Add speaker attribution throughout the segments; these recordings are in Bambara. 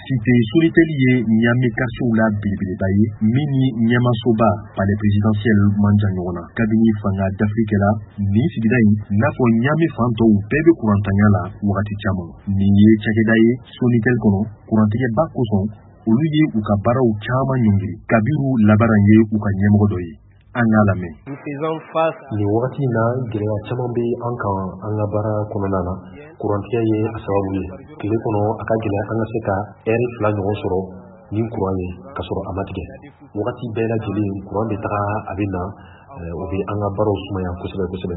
Speaker 1: Cité Solitaire ye Niamey quartier la belebeleba ye min ni ɲɛmasoba palais présidentiel manja ɲɔgɔn na kabini fanga d'Afrique la ni sigida in n'a fɔ Niamey fan tɔw bɛɛ bɛ kurantanya la wagati caman nin ye cakɛda ye Sonitel kɔnɔ kurantigɛba kosɔn olu ye u ka baaraw caman ɲɔngiri kabiru labaran ye u ka ɲɛmɔgɔ dɔ ye an y'a lamɛn.
Speaker 2: Nin wagati in na gɛlɛya caman bɛ an kan an ka baara kɔnɔna na kurantigɛ ye a sababu ye tile kɔnɔ a ka gɛlɛya an ka se ka heure 2 ɲɔgɔn sɔrɔ ni kuran ye ka sɔrɔ a ma tigɛ wagati bɛɛ lajɛlen kuran bɛ taga a bɛ na o bɛ an ka baaraw sumaya kosɛbɛ kosɛbɛ.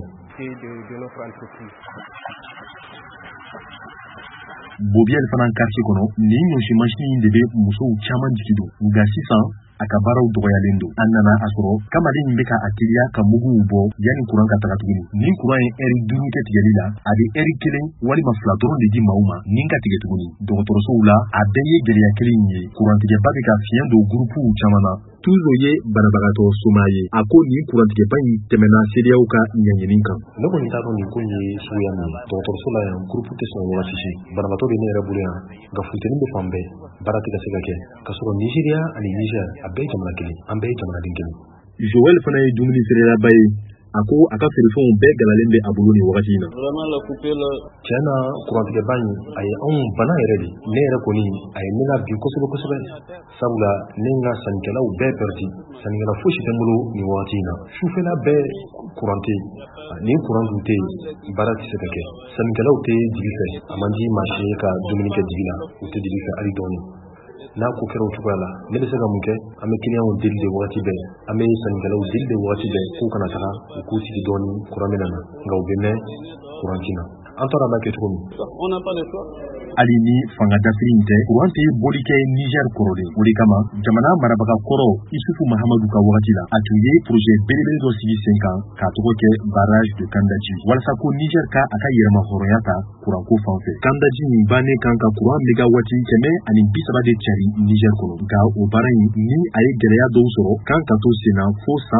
Speaker 1: Bobiel fana quartier kɔnɔ nin ɲɔsi machine in de bɛ musow caman jigi don nka sisan a ka baaraw dɔgɔyalen don an nana a sɔrɔ kamalen bɛ ka a teliya ka muguw bɔ yanni kuran ka taga tuguni ni kuran ye heure 5 kɛ tigɛli la a bɛ heure 1 walima 2 dɔrɔn de di maaw ma nin ka tigɛ tuguni dɔgɔtɔrɔsow la a bɛɛ ye gɛlɛya kelen ye kurantigɛba bɛ ka fiɲɛ don gurupuw caman na toujours ye banabagatɔ soma ye a ko nin kurantigɛba in tɛmɛna CEDEAO ka ɲɛɲini kan.
Speaker 2: Ne kɔni t'a dɔn nin ko in ye suguya min ye dɔgɔtɔrɔso la yan gurupu tɛ sɔn wagati si banabagatɔ bɛ ne yɛrɛ bolo yan nka funteni bɛ fan bɛɛ baara tɛ ka se ka kɛ ka sɔrɔ Nigeria ani Niger a bɛɛ ye jamana kelen an bɛɛ ye jamanaden kelen.
Speaker 1: Joël fana ye dumuni feerelaba ye a ko a ka feerefɛnw bɛɛ galalen bɛ a bolo nin wagati in na.
Speaker 2: Tiɲɛ na kurantigɛba in a ye anw bana yɛrɛ de ne yɛrɛ kɔni a ye ne la bi kosɛbɛ kosɛbɛ sabula ne n ka sannikɛlaw bɛɛ perdi sannikɛla fosi tɛ n bolo nin wagati in na sufɛla bɛɛ kuran tɛ ni kuran dun tɛ baara tɛ se ka kɛ sannikɛlaw tɛ jigi fɛ a man di marché ka dumuni kɛ jigi la u tɛ jigi fɛ hali dɔɔni n'a ko kɛra o cogoya la ne bɛ se ka mun kɛ an bɛ clientw deli de wagati bɛɛ an bɛ sannikɛlaw deli de wagati bɛɛ k'u kana taga u k'u sigi dɔɔni kuran bɛ na nka u bɛ mɛn kuran tina an taara an b'a kɛ cogo min.
Speaker 1: hali ni fanga dafiri in tɛ kuran tɛ boli kɛ Niger kɔrɔ de o de kama jamana marabaga kɔrɔ Isufu Mahamadu ka wagati la a tun ye projet belebele dɔ sigi sen kan k'a tɔgɔ kɛ barrage de Kandaji walasa ko Niger ka a ka yɛrɛma hɔrɔnya ta kuranko fan fɛ Kandaji in bannen kan ka kuran megawati 130 de cari Niger kɔnɔ nka o baara in ni a ye gɛlɛya dɔw sɔrɔ kan ka to sen na fo san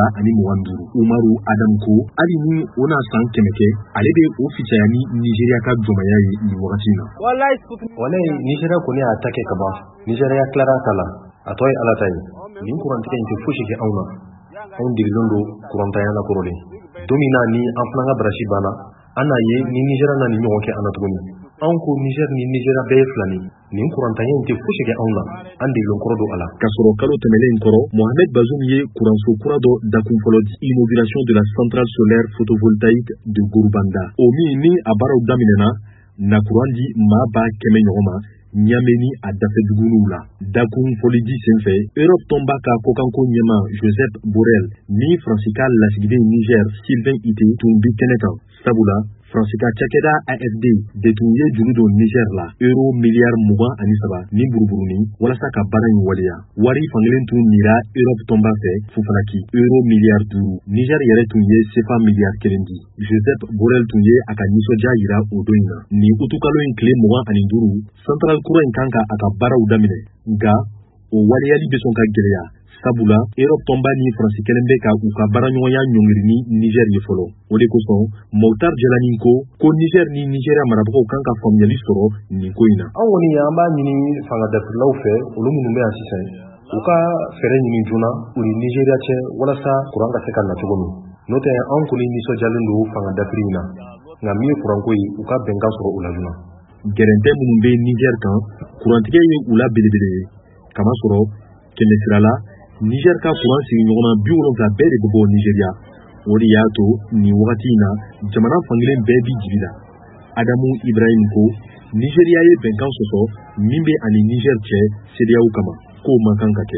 Speaker 1: 2025 Umaru Adamu ko hali ni o n'a san 100 kɛ ale bɛ o fisaya ni Nigeria ka jɔnmaya ye nin wagati in na.
Speaker 2: Wallahi Nigeria kɔni y'a ta kɛ ka ban Nigeria tilara ta la a tɔ ye Ala ta ye nin kurantigɛ in tɛ fosi kɛ anw na anw delilen don kurantanya la kɔrɔlen don min na ni an fana ka barasi banna an n'a ye ni Nigeria na nin ɲɔgɔn kɛ an na tuguni anw ko Niger ni Nigeria bɛɛ ye filani nin kurantanya in tɛ fosi kɛ anw na an delilen kɔrɔ don a la.
Speaker 1: Ka sɔrɔ kalo tɛmɛnen kɔrɔ Mohamed Bazoum ye kuranso kura dɔ dakun fɔlɔ di inauguration de la centrale solaire photovoltaïque de Gorubanda o min ni a baaraw daminɛna na kuran di maa ba 100 ɲɔgɔn ma Niamey ni a dafɛduguninw la dakun fɔlidi senfɛ Europe tɔnba ka kokanko ɲɛma Joseph Borrell ni Fransika lasigiden Niger Sylvain Ité tun bi kɛnɛ kan sabula Fransika cakɛda AFD de tun ye juru don Niger la euro miliyari 23 ni buruburuni walasa ka baara in waleya wari fankelen tun nira Europe tɔnba fɛ fufalaki euro miliyari 5 Niger yɛrɛ tun ye CFA miliyari 1 di Joseph Borrell tun ye a ka nisɔndiya yira o don in na ni utukalo in tile 25 central kura in kan ka a ka baaraw daminɛ nka o waleyali bɛ sɔn ka gɛlɛya sabula Europe tɔnba ni Faransi kelen bɛ ka u ka baaraɲɔgɔnya ɲɔngiri ni Niger ye fɔlɔ o de kosɔn Mokhtar Djalani ko Niger ni Nigeria marabagaw kan ka faamuyali sɔrɔ nin ko in na.
Speaker 2: Anw kɔni an b'a ɲini fanga dafirilaw fɛ olu minnu bɛ yan sisan u ka fɛɛrɛ ɲini joona u ni Nigeria cɛ walasa kuran ka se ka na cogo min n'o tɛ anw kɔni nisɔndiyalen don fanga dafiri in na nka min ye kuranko ye u ka bɛnkan sɔrɔ u la joona.
Speaker 1: Gɛrɛntɛ minnu bɛ Niger kan kurantigɛ ye u la belebele ye kamasɔrɔ kɛmɛ sira la Niger ka kuran sigi ɲɔgɔnna 70 bɛɛ de bɛ bɔ Nigeria o de y'a to nin wagati in na jamana fankelen bɛɛ bi jigi la Adamu Ibrahim ko Nigeria ye bɛnkan sɔsɔ min bɛ ani Niger cɛ CEDEAO kama k'o man kan ka kɛ.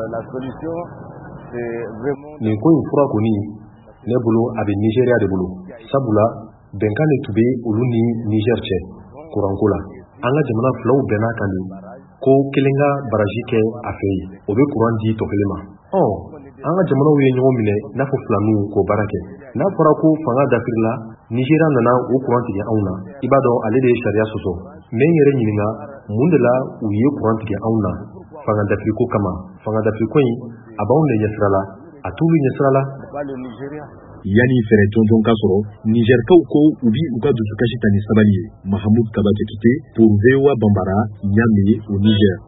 Speaker 2: Nin ko in fura kɔni ne bolo a bɛ Nigeria de bolo sabula bɛnkan de tun bɛ olu ni Niger cɛ kuranko la an ka jamana filaw bɛnna kan de ko kelen ka baraji kɛ a fɛ yen o bɛ kuran di tɔ kelen ma an ka jamanaw ye ɲɔgɔn minɛ n'a fɔ filaninw k'o baara kɛ n'a fɔra ko fanga dafiri la Nigeria nana o kuran tigɛ anw na i b'a dɔn ale de ye sariya sɔsɔ mais n yɛrɛ ɲininka mun de la u ye kuran tigɛ anw na fanga dafiri ko kama fanga dafiri ko in a b'anw de ɲɛsira la a t'olu ɲɛsira la.
Speaker 1: yani fɛrɛ jɔnjɔn ka sɔrɔ Nigerkaw ko u bi u ka dusukasi ta ni sabali ye. Mahamoud Kaba Jakite pour VOA Bambara, Niamey au Niger.